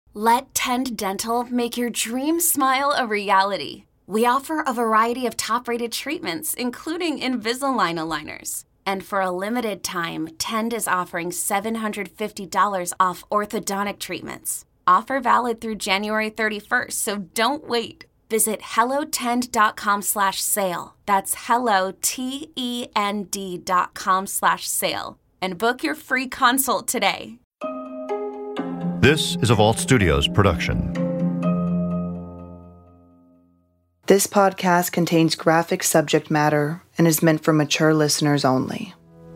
Let Tend Dental make your dream smile a reality. We offer a variety of top-rated treatments, including Invisalign aligners. And for a limited time, Tend is offering $750 off orthodontic treatments. Offer valid through January 31st, so don't wait. Visit hellotend.com/sale. That's hellotend.com/sale. And book your free consult today. This is a Vault Studios production. This podcast contains graphic subject matter and is meant for mature listeners only.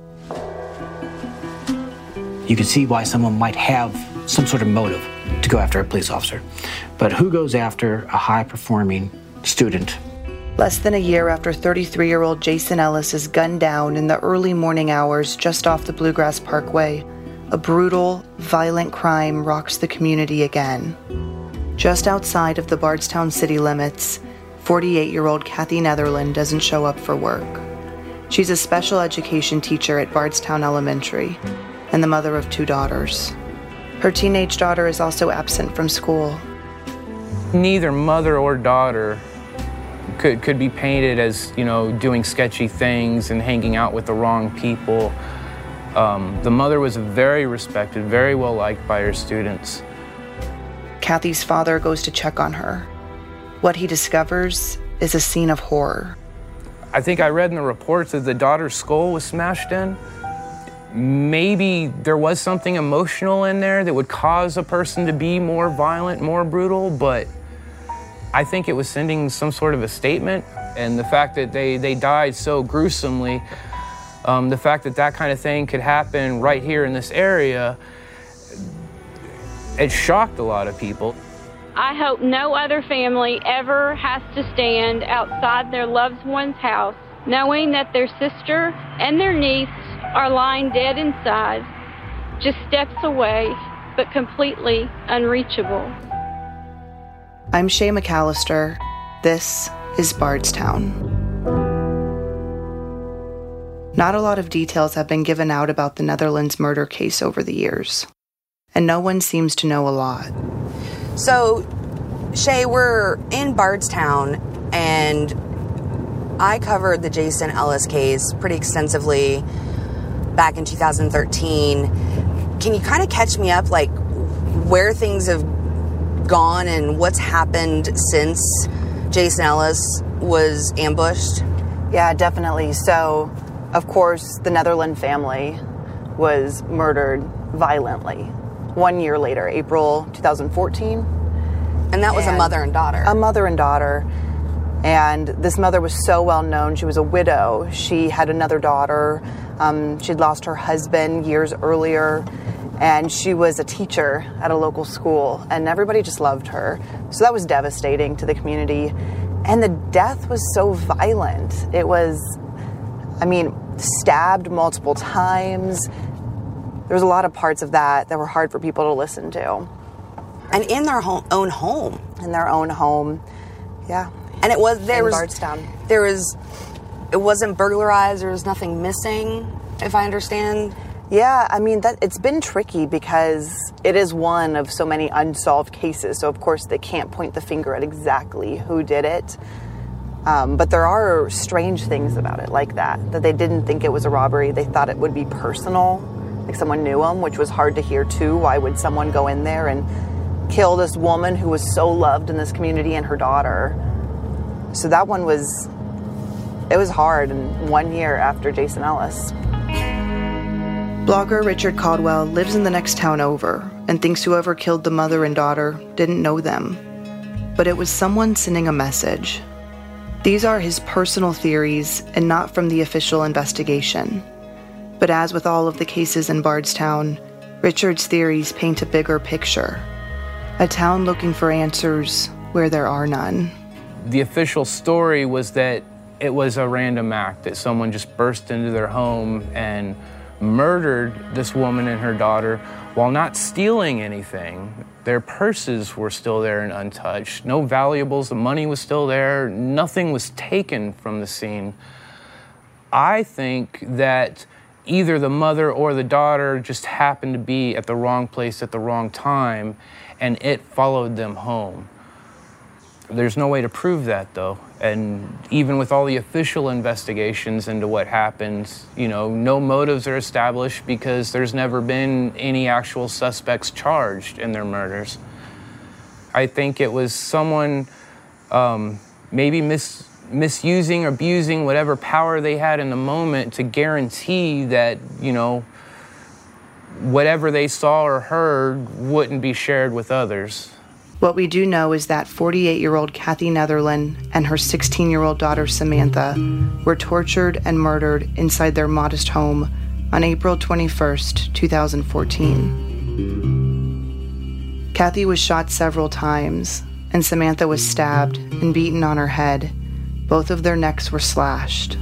You can see why someone might have some sort of motive to go after a police officer. But who goes after a high-performing student? Less than a year after 33-year-old Jason Ellis is gunned down in the early morning hours just off the Bluegrass Parkway, a brutal, violent crime rocks the community again. Just outside of the Bardstown city limits, 48-year-old Kathy Netherland doesn't show up for work. She's a special education teacher at Bardstown Elementary and the mother of 2 daughters. Her teenage daughter is also absent from school. Neither mother or daughter could be painted as, doing sketchy things and hanging out with the wrong people. The mother was very respected, very well liked by her students. Kathy's father goes to check on her. What he discovers is a scene of horror. I think I read in the reports that the daughter's skull was smashed in. Maybe there was something emotional in there that would cause a person to be more violent, more brutal, but I think it was sending some sort of a statement. And the fact that they died so gruesomely, the fact that kind of thing could happen right here in this area, it shocked a lot of people. I hope no other family ever has to stand outside their loved one's house knowing that their sister and their niece are lying dead inside, just steps away, but completely unreachable. I'm Shay McAllister. This is Bardstown. Not a lot of details have been given out about the Netherlands murder case over the years, and no one seems to know a lot. So, Shay, we're in Bardstown, and I covered the Jason Ellis case pretty extensively back in 2013. Can you kind of catch me up, like, where things have gone and what's happened since Jason Ellis was ambushed? Yeah, definitely. So, of course, the Netherland family was murdered violently 1 year later, April 2014. And that was a mother and daughter. A mother and daughter. And this mother was so well known. She was a widow. She had another daughter. She'd lost her husband years earlier. And she was a teacher at a local school. And everybody just loved her. So that was devastating to the community. And the death was so violent. It was, stabbed multiple times. There was a lot of parts of that were hard for people to listen to. And in their own home. In their own home, yeah. And it Bardstown. It wasn't burglarized, there was nothing missing, if I understand. Yeah, it's been tricky because it is one of so many unsolved cases. So, of course, they can't point the finger at exactly who did it. But there are strange things about it like that they didn't think it was a robbery. They thought it would be personal, like someone knew them, which was hard to hear, too. Why would someone go in there and kill this woman who was so loved in this community and her daughter? So that one was hard, and 1 year after Jason Ellis. Blogger Richard Caldwell lives in the next town over and thinks whoever killed the mother and daughter didn't know them. But it was someone sending a message. These are his personal theories and not from the official investigation. But as with all of the cases in Bardstown, Richard's theories paint a bigger picture. A town looking for answers where there are none. The official story was that it was a random act, that someone just burst into their home and murdered this woman and her daughter while not stealing anything. Their purses were still there and untouched. No valuables, the money was still there. Nothing was taken from the scene. I think that either the mother or the daughter just happened to be at the wrong place at the wrong time, and it followed them home. There's no way to prove that, though. And even with all the official investigations into what happened, no motives are established because there's never been any actual suspects charged in their murders. I think it was someone maybe misusing or abusing whatever power they had in the moment to guarantee that, whatever they saw or heard wouldn't be shared with others. What we do know is that 48-year-old Kathy Netherland and her 16-year-old daughter Samantha were tortured and murdered inside their modest home on April 21st, 2014. Kathy was shot several times, and Samantha was stabbed and beaten on her head. Both of their necks were slashed.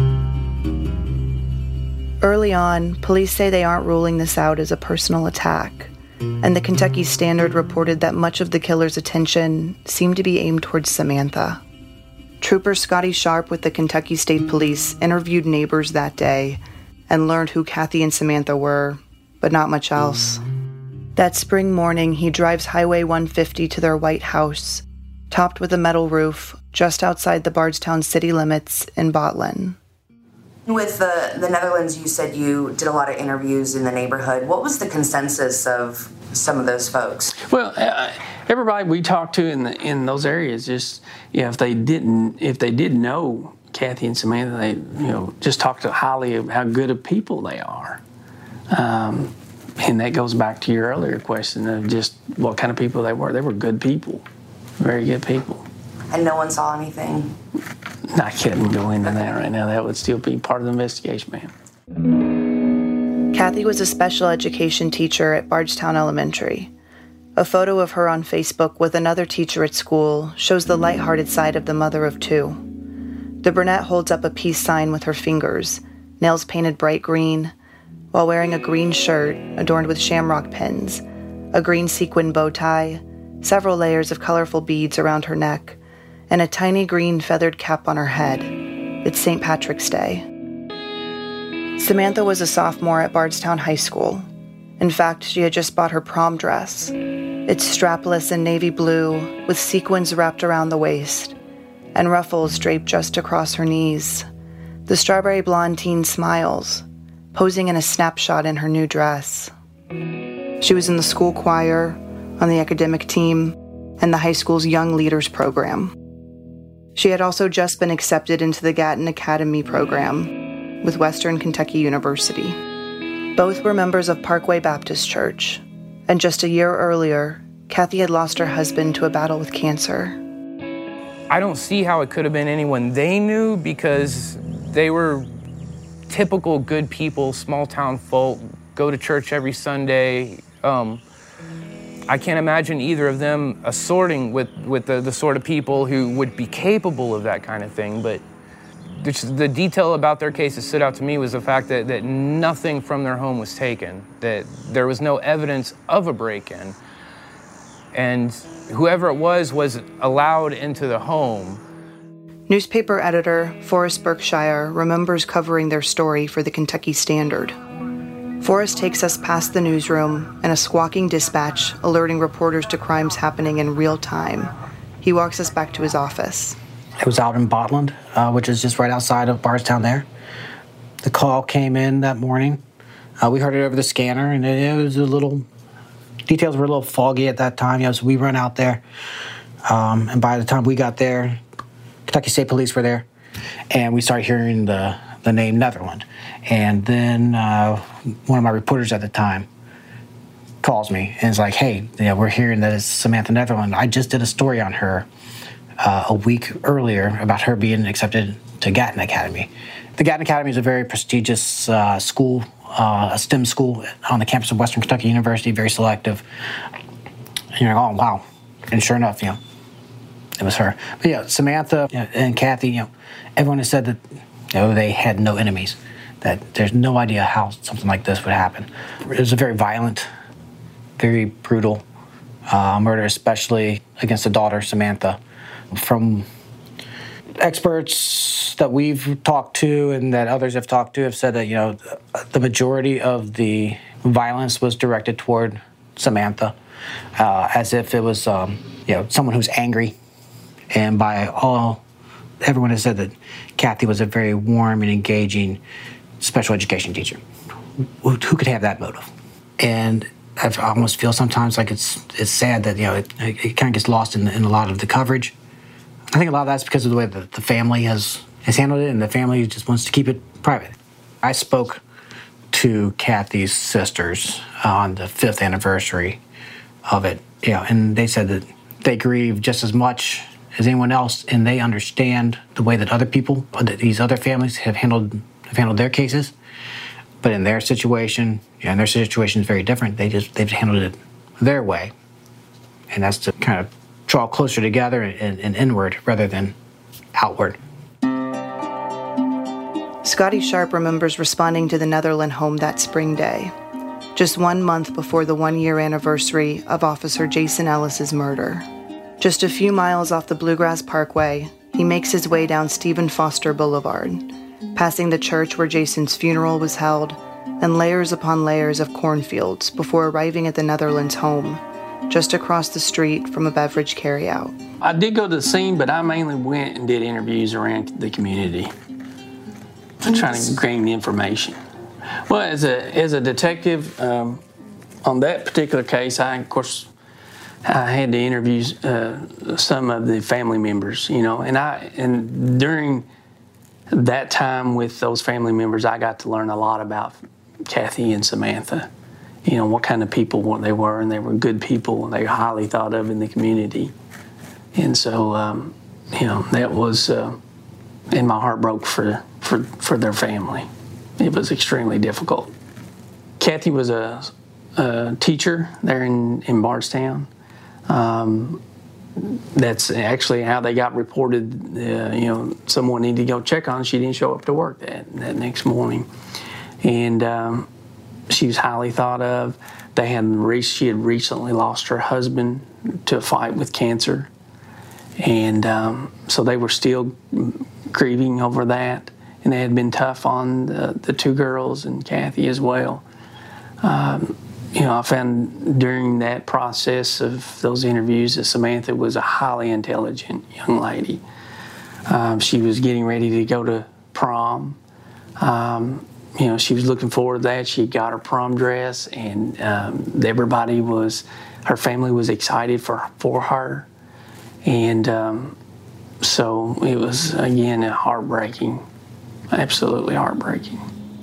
Early on, police say they aren't ruling this out as a personal attack, and the Kentucky Standard reported that much of the killer's attention seemed to be aimed towards Samantha. Trooper Scotty Sharp with the Kentucky State Police interviewed neighbors that day and learned who Kathy and Samantha were, but not much else. That spring morning, he drives Highway 150 to their white house, topped with a metal roof, just outside the Bardstown city limits in Botlin. With the Netherlands, you said you did a lot of interviews in the neighborhood. What was the consensus of some of those folks? Well, everybody we talked to in those areas, just if they didn't know Kathy and Samantha, they just talked highly of how good of people they are, and that goes back to your earlier question of just what kind of people they were. They were good people, very good people. And no one saw anything? I couldn't go into that right now. That would still be part of the investigation, ma'am. Kathy was a special education teacher at Bardstown Elementary. A photo of her on Facebook with another teacher at school shows the lighthearted side of the mother of two. The brunette holds up a peace sign with her fingers, nails painted bright green, while wearing a green shirt adorned with shamrock pins, a green sequin bow tie, several layers of colorful beads around her neck, and a tiny green feathered cap on her head. It's St. Patrick's Day. Samantha was a sophomore at Bardstown High School. In fact, she had just bought her prom dress. It's strapless and navy blue, with sequins wrapped around the waist, and ruffles draped just across her knees. The strawberry blonde teen smiles, posing in a snapshot in her new dress. She was in the school choir, on the academic team, and the high school's Young Leaders program. She had also just been accepted into the Gatton Academy program with Western Kentucky University. Both were members of Parkway Baptist Church, and just a year earlier, Kathy had lost her husband to a battle with cancer. I don't see how it could have been anyone they knew because they were typical good people, small town folk, go to church every Sunday. I can't imagine either of them assorting with the sort of people who would be capable of that kind of thing. But the detail about their case that stood out to me was the fact that nothing from their home was taken, that there was no evidence of a break-in. And whoever it was allowed into the home. Newspaper editor Forrest Berkshire remembers covering their story for the Kentucky Standard. Forrest takes us past the newsroom and a squawking dispatch alerting reporters to crimes happening in real time. He walks us back to his office. It was out in Botlin, which is just right outside of Bardstown there. The call came in that morning. We heard it over the scanner, and it was details were a little foggy at that time. So we run out there, and by the time we got there, Kentucky State Police were there, and we started hearing the name Netherland. And then one of my reporters at the time calls me and is like, hey, we're hearing that it's Samantha Netherland. I just did a story on her a week earlier about her being accepted to Gatton Academy. The Gatton Academy is a very prestigious school, a STEM school on the campus of Western Kentucky University, very selective. And you're like, oh, wow. And sure enough, it was her. But Samantha and Kathy, everyone has said that they had no enemies, that there's no idea how something like this would happen. It was a very violent, very brutal murder, especially against the daughter, Samantha. From experts that we've talked to and that others have talked to have said that, the majority of the violence was directed toward Samantha. as if it was someone who's angry. And everyone has said that Kathy was a very warm and engaging special education teacher. Who could have that motive? And I almost feel sometimes like it's sad that it kind of gets lost in a lot of the coverage. I think a lot of that's because of the way that the family has handled it, and the family just wants to keep it private. I spoke to Kathy's sisters on the 5th anniversary of it, and they said that they grieve just as much as anyone else, and they understand the way that other people, that these other families have handled their cases. But in their situation, and their situation is very different. They've handled it their way, and that's to kind of draw closer together and inward rather than outward. Scotty Sharp remembers responding to the Netherland home that spring day, just 1 month before the 1-year anniversary of Officer Jason Ellis's murder. Just a few miles off the Bluegrass Parkway, he makes his way down Stephen Foster Boulevard, passing the church where Jason's funeral was held, and layers upon layers of cornfields before arriving at the Netherlands home, just across the street from a beverage carryout. I did go to the scene, but I mainly went and did interviews around the community, trying to gain the information. Well, as a detective, on that particular case, I had to interview some of the family members, and during that time with those family members, I got to learn a lot about Kathy and Samantha, what kind of people they were, and they were good people, and they were highly thought of in the community. And so, that was, and my heart broke for their family. It was extremely difficult. Kathy was a teacher there in Bardstown. That's actually how they got reported. Someone needed to go check on her. She didn't show up to work that next morning. And she was highly thought of. She had recently lost her husband to a fight with cancer. And so they were still grieving over that. And they had been tough on the two girls and Kathy as well. I found during that process of those interviews that Samantha was a highly intelligent young lady. She was getting ready to go to prom. She was looking forward to that. She got her prom dress, and her family was excited for her. And so it was, again, heartbreaking, absolutely heartbreaking.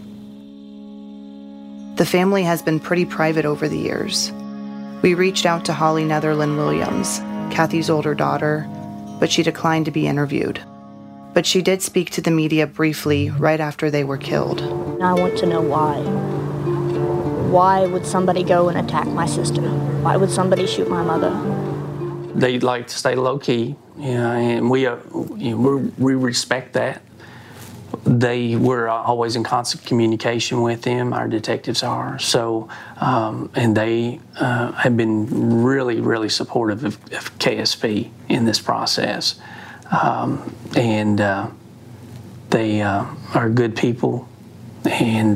The family has been pretty private over the years. We reached out to Holly Netherland Williams, Kathy's older daughter, but she declined to be interviewed. But she did speak to the media briefly right after they were killed. I want to know why. Why would somebody go and attack my sister? Why would somebody shoot my mother? They like to stay low key, and we respect that. They were always in constant communication with them. Our detectives are. So, and they have been really, really supportive of KSP in this process. And they are good people. And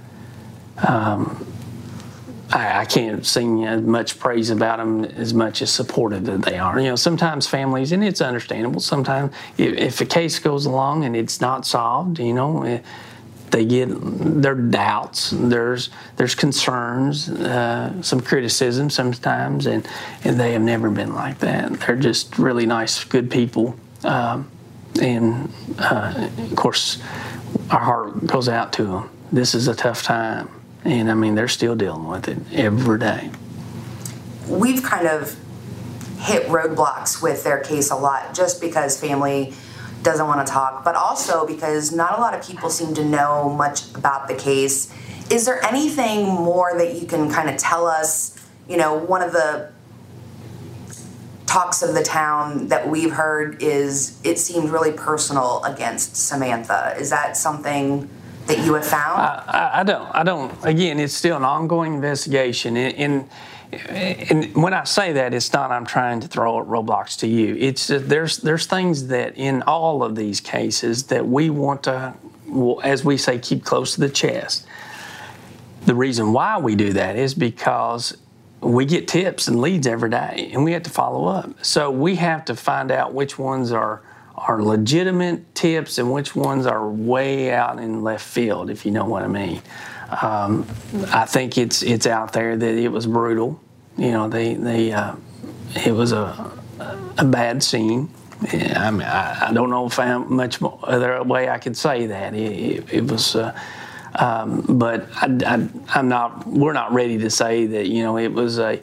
I can't sing as much praise about them as much as supportive that they are. Sometimes families, and it's understandable, sometimes if a case goes along and it's not solved, they get their doubts, there's concerns, some criticism sometimes, and they have never been like that. They're just really nice, good people. And of course, our heart goes out to them. This is a tough time. And they're still dealing with it every day. We've kind of hit roadblocks with their case a lot just because family doesn't want to talk, but also because not a lot of people seem to know much about the case. Is there anything more that you can kind of tell us? One of the talks of the town that we've heard is it seemed really personal against Samantha. Is that something that you have found? I don't. Again, it's still an ongoing investigation. And when I say that, it's not I'm trying to throw roadblocks to you. It's there's things that in all of these cases that we want to, as we say, keep close to the chest. The reason why we do that is because we get tips and leads every day, and we have to follow up. So we have to find out which ones are legitimate tips and which ones are way out in left field, if you know what I mean. I think it's out there that it was brutal. You know, it was a bad scene. I mean, I don't know if I have much more other way I could say that. It was, but we're not ready to say that, you know, it was a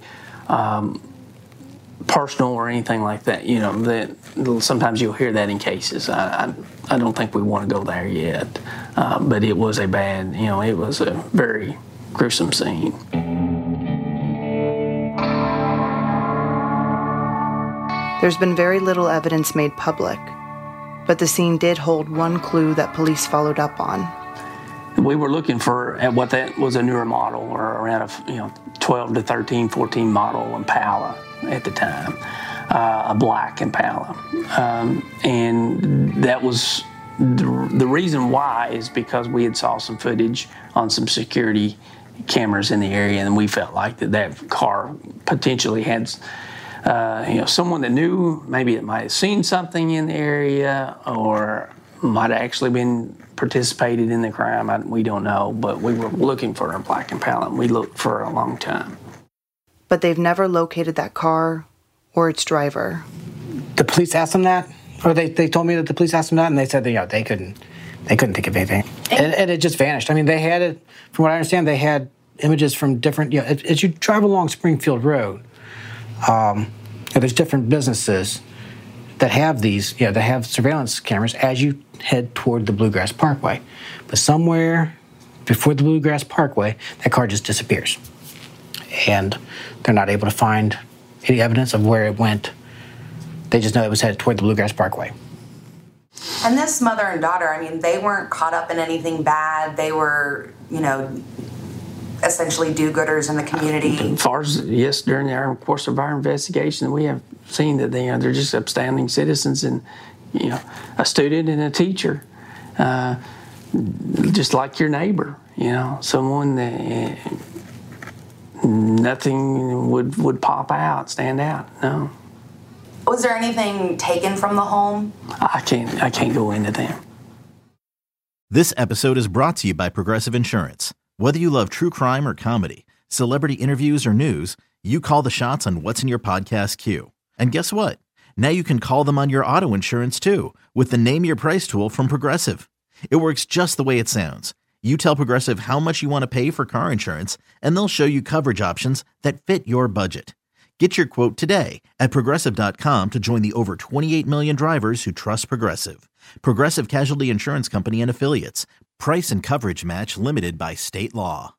personal or anything like that. You know, that sometimes you'll hear that in cases. I don't think we want to go there yet. But it was a bad, you know, it was a very gruesome scene. There's been very little evidence made public, but the scene did hold one clue that police followed up on. We were looking at what that was, a newer model, or around a 12 to 13, 14 model Impala at the time, a black Impala. And that was, the reason why is because we had saw some footage on some security cameras in the area, and we felt like that car potentially had someone that knew, maybe it might have seen something in the area or might have actually been participated in the crime. We don't know, but we were looking for a black Impala, and we looked for a long time. But they've never located that car or its driver. The police asked them that, or they told me that the police asked them that, and they said they couldn't think of anything, and it just vanished. I mean, they had it, from what I understand, they had images from different. As you drive along Springfield Road, there's different businesses that have these, that have surveillance cameras as you head toward the Bluegrass Parkway. But somewhere before the Bluegrass Parkway, that car just disappears. And they're not able to find any evidence of where it went. They just know it was headed toward the Bluegrass Parkway. And this mother and daughter, I mean, they weren't caught up in anything bad. They were, essentially do-gooders in the community. As far as, yes, during the course of our investigation, we have seen that they're just upstanding citizens, and a student and a teacher, just like your neighbor. Someone that nothing would pop out, stand out. No. Was there anything taken from the home? I can't go into them. This episode is brought to you by Progressive Insurance. Whether you love true crime or comedy, celebrity interviews or news, you call the shots on what's in your podcast queue. And guess what? Now you can call them on your auto insurance too, with the Name Your Price tool from Progressive. It works just the way it sounds. You tell Progressive how much you want to pay for car insurance, and they'll show you coverage options that fit your budget. Get your quote today at Progressive.com to join the over 28 million drivers who trust Progressive. Progressive Casualty Insurance Company and Affiliates. Price and coverage match limited by state law.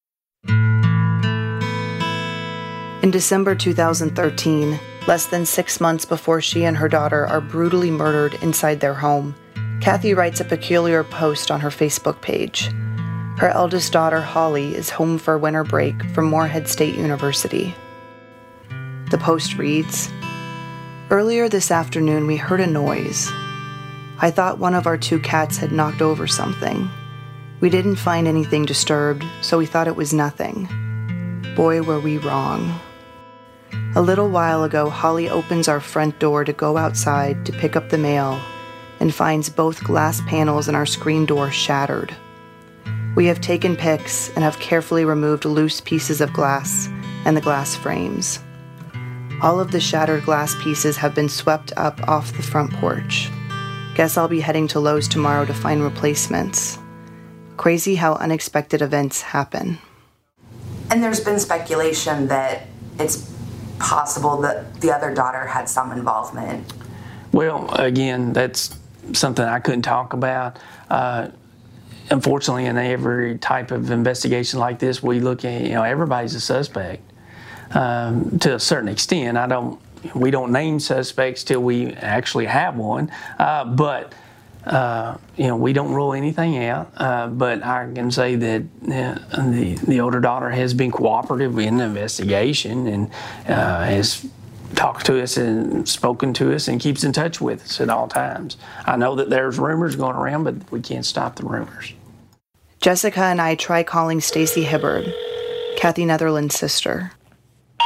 In December 2013, less than 6 months before she and her daughter are brutally murdered inside their home, Kathy writes a peculiar post on her Facebook page. Her eldest daughter, Holly, is home for winter break from Morehead State University. The post reads, "Earlier this afternoon we heard a noise. I thought one of our 2 cats had knocked over something. We didn't find anything disturbed, so we thought it was nothing. Boy, were we wrong. A little while ago, Holly opens our front door to go outside to pick up the mail and finds both glass panels in our screen door shattered. We have taken pics and have carefully removed loose pieces of glass and the glass frames. All of the shattered glass pieces have been swept up off the front porch. Guess I'll be heading to Lowe's tomorrow to find replacements. Crazy how unexpected events happen." And there's been speculation that it's possible that the other daughter had some involvement. Well, again, that's something I couldn't talk about. Unfortunately, in every type of investigation like this, we look at, everybody's a suspect to a certain extent. We don't name suspects till we actually have one, but we don't rule anything out. But I can say that the older daughter has been cooperative in the investigation and has talked to us and spoken to us and keeps in touch with us at all times. I know that there's rumors going around, but we can't stop the rumors. Jessica and I try calling Stacy Hibbard, Kathy Netherland's sister.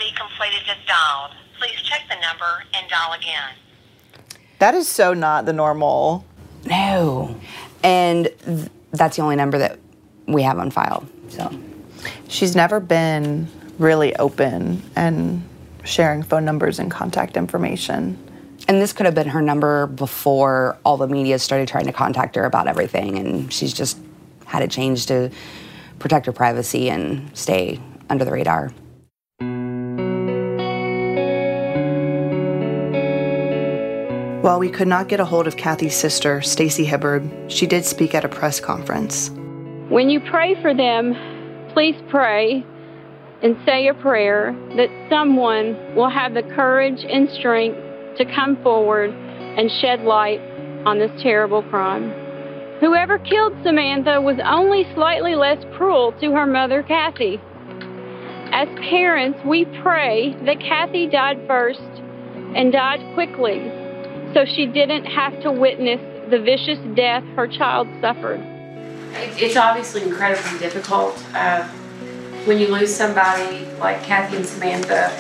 completed as dialed. Please check the number and dial again. That is so not the normal. No. And that's the only number that we have on file. So she's never been really open and sharing phone numbers and contact information. And this could have been her number before all the media started trying to contact her about everything, and she's just had it changed to protect her privacy and stay under the radar. While we could not get a hold of Kathy's sister, Stacy Hibbard, she did speak at a press conference. When you pray for them, please pray and say a prayer that someone will have the courage and strength to come forward and shed light on this terrible crime. Whoever killed Samantha was only slightly less cruel to her mother, Kathy. As parents, we pray that Kathy died first and died quickly, so she didn't have to witness the vicious death her child suffered. It's obviously incredibly difficult. When you lose somebody like Kathy and Samantha,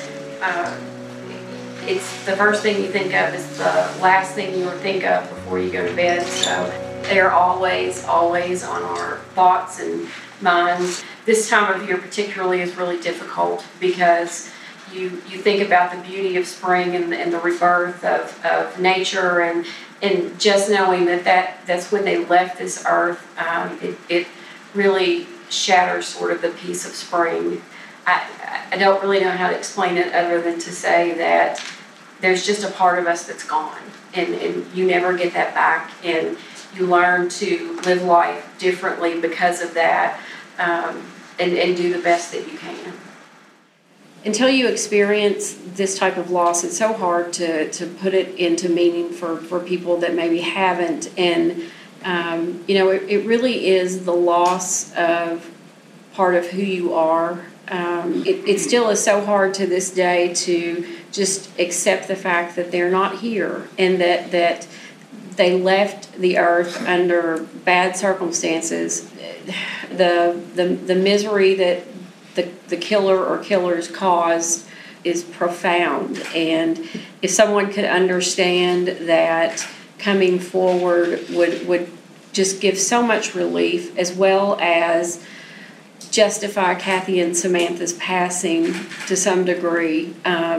it's the first thing you think of is the last thing you will think of before you go to bed. So they're always on our thoughts and minds. This time of year particularly is really difficult because you think about the beauty of spring and the rebirth of nature and just knowing that's when they left this earth. It really shatters sort of the peace of spring. I don't really know how to explain it other than to say that there's just a part of us that's gone, and you never get that back, and you learn to live life differently because of that, and do the best that you can. Until you experience this type of loss, it's so hard to put it into meaning for people that maybe haven't. And, it really is the loss of part of who you are. It still is so hard to this day to just accept the fact that they're not here and that they left the earth under bad circumstances. The misery that the killer or killers caused is profound, and if someone could understand that, coming forward would just give so much relief, as well as justify Kathy and Samantha's passing to some degree.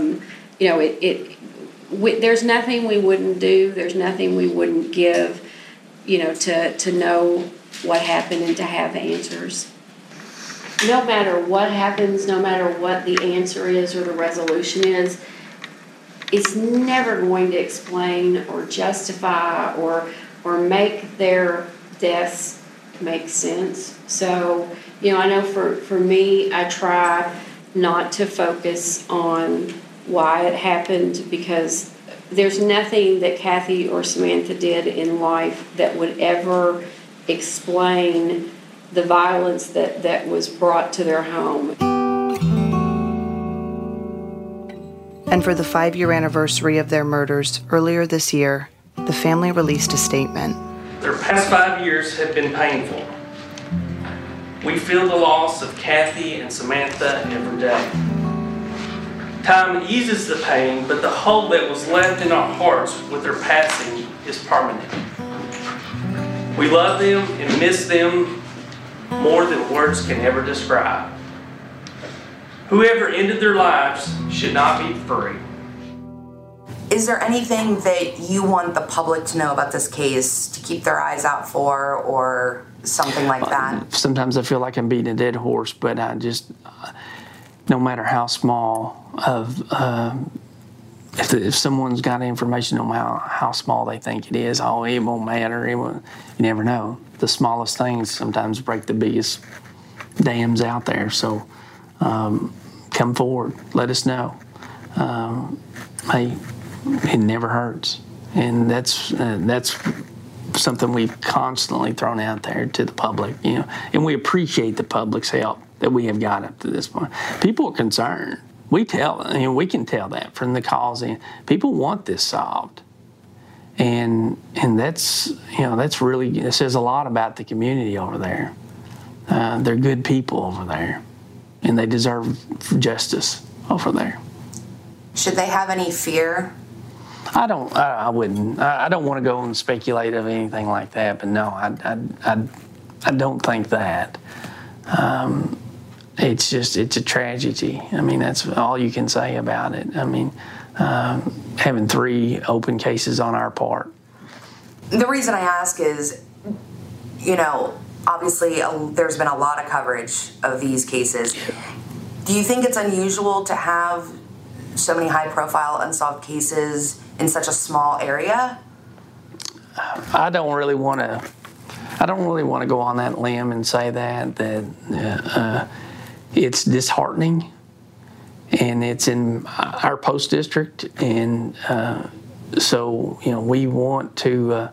There's nothing we wouldn't do. There's nothing we wouldn't give, to know what happened and to have answers. No matter what happens, no matter what the answer is or the resolution is, it's never going to explain or justify or make their deaths make sense. So, I know for me, I try not to focus on why it happened, because there's nothing that Kathy or Samantha did in life that would ever explain the violence that was brought to their home. And for the 5-year anniversary of their murders earlier this year, the family released a statement. Their past 5 years have been painful. We feel the loss of Kathy and Samantha every day. Time eases the pain, but the hole that was left in our hearts with their passing is permanent. We love them and miss them more than words can ever describe. Whoever ended their lives should not be free. Is there anything that you want the public to know about this case, to keep their eyes out for, or something like that? Sometimes I feel like I'm beating a dead horse, but I just, no matter how small if someone's got information on how small they think it is, it won't matter. You never know. The smallest things sometimes break the biggest dams out there. So come forward. Let us know. Hey, it never hurts. And that's something we've constantly thrown out there to the public. And we appreciate the public's help that we have got up to this point. People are concerned. We can tell that from the calls in. People want this solved. And that's really, it says a lot about the community over there. They're good people over there, and they deserve justice over there. Should they have any fear? I wouldn't. I don't want to go and speculate of anything like that, but no, I don't think that. It's a tragedy. I mean, that's all you can say about it. I mean, having 3 open cases on our part. The reason I ask is, obviously there's been a lot of coverage of these cases. Do you think it's unusual to have so many high-profile unsolved cases in such a small area? I don't really want to go on that limb and say that it's disheartening, and it's in our post district, and so we want to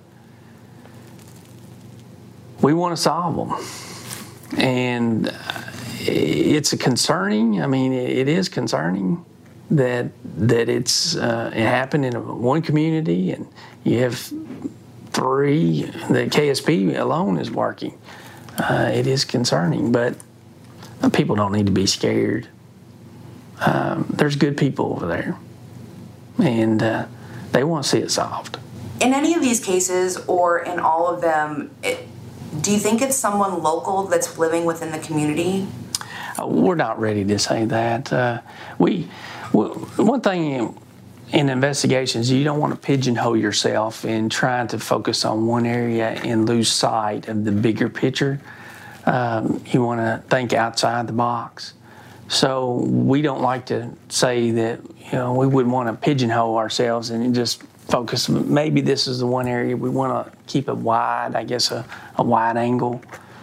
solve them, and it's concerning. I mean, it is concerning that it's it happened in one community, and you have 3 that KSP alone is working. It is concerning, but people don't need to be scared. There's good people over there, and they want to see it solved. In any of these cases, or in all of them, do you think it's someone local that's living within the community? We're not ready to say that. One thing in investigations, you don't want to pigeonhole yourself in trying to focus on one area and lose sight of the bigger picture. You want to think outside the box. So we don't like to say that, we wouldn't want to pigeonhole ourselves and just focus. Maybe this is the one area we want to keep it wide, I guess a wide angle,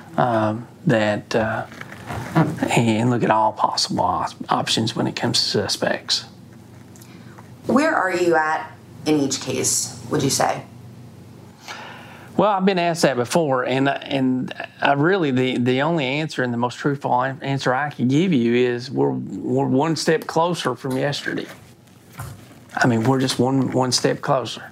and look at all possible options when it comes to suspects. Where are you at in each case, would you say? Well, I've been asked that before, and I really the only answer and the most truthful answer I can give you is we're one step closer from yesterday. I mean, we're just one step closer.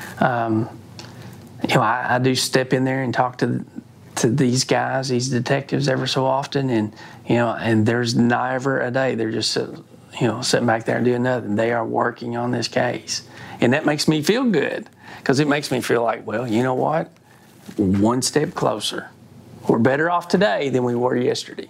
I do step in there and talk to these guys, these detectives, ever so often, and there's never a day they're just sitting back there and doing nothing. They are working on this case, and that makes me feel good, because it makes me feel like, well, you know what? One step closer. We're better off today than we were yesterday.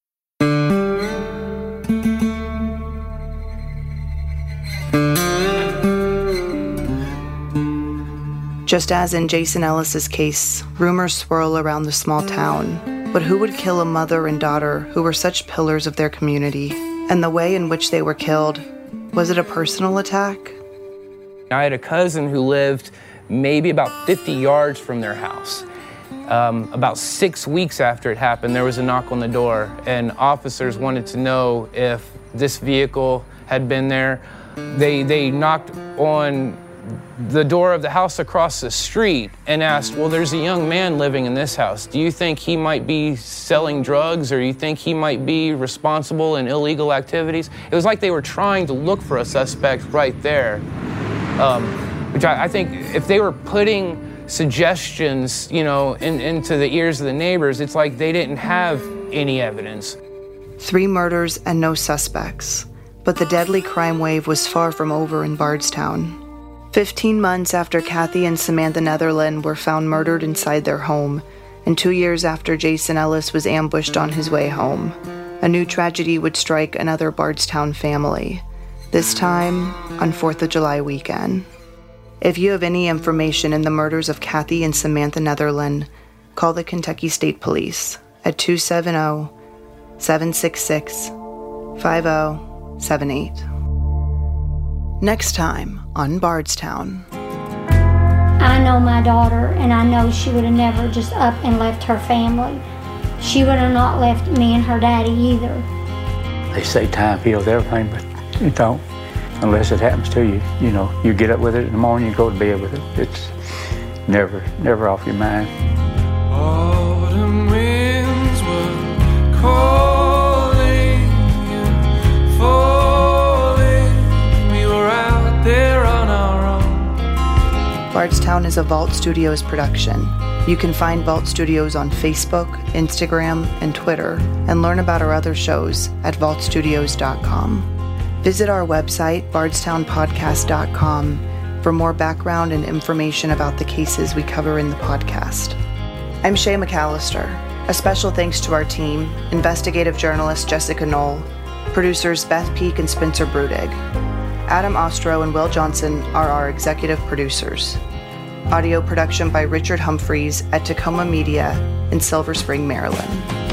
Just as in Jason Ellis's case, rumors swirl around the small town. But who would kill a mother and daughter who were such pillars of their community? And the way in which they were killed, was it a personal attack? I had a cousin who lived maybe about 50 yards from their house. About 6 weeks after it happened, there was a knock on the door, and officers wanted to know if this vehicle had been there. They knocked on the door of the house across the street and asked, well, there's a young man living in this house. Do you think he might be selling drugs, or you think he might be responsible in illegal activities? It was like they were trying to look for a suspect right there, which I think if they were putting suggestions, into the ears of the neighbors, it's like they didn't have any evidence. 3 murders and no suspects. But the deadly crime wave was far from over in Bardstown. 15 months after Kathy and Samantha Netherland were found murdered inside their home, and 2 years after Jason Ellis was ambushed on his way home, a new tragedy would strike another Bardstown family, this time on 4th of July weekend. If you have any information in the murders of Kathy and Samantha Netherland, call the Kentucky State Police at 270-766-5078. Next time on Bardstown. I know my daughter, and I know she would have never just up and left her family. She would have not left me and her daddy either. They say time heals everything, but it don't. Unless it happens to you, you get up with it in the morning, you go to bed with it. It's never off your mind. Autumn winds were calling and falling. We were out there on our own. Bardstown is a Vault Studios production. You can find Vault Studios on Facebook, Instagram, and Twitter, and learn about our other shows at vaultstudios.com. Visit our website, bardstownpodcast.com, for more background and information about the cases we cover in the podcast. I'm Shay McAllister. A special thanks to our team, investigative journalist Jessica Knoll, producers Beth Peak and Spencer Brudig. Adam Ostro and Will Johnson are our executive producers. Audio production by Richard Humphreys at Tacoma Media in Silver Spring, Maryland.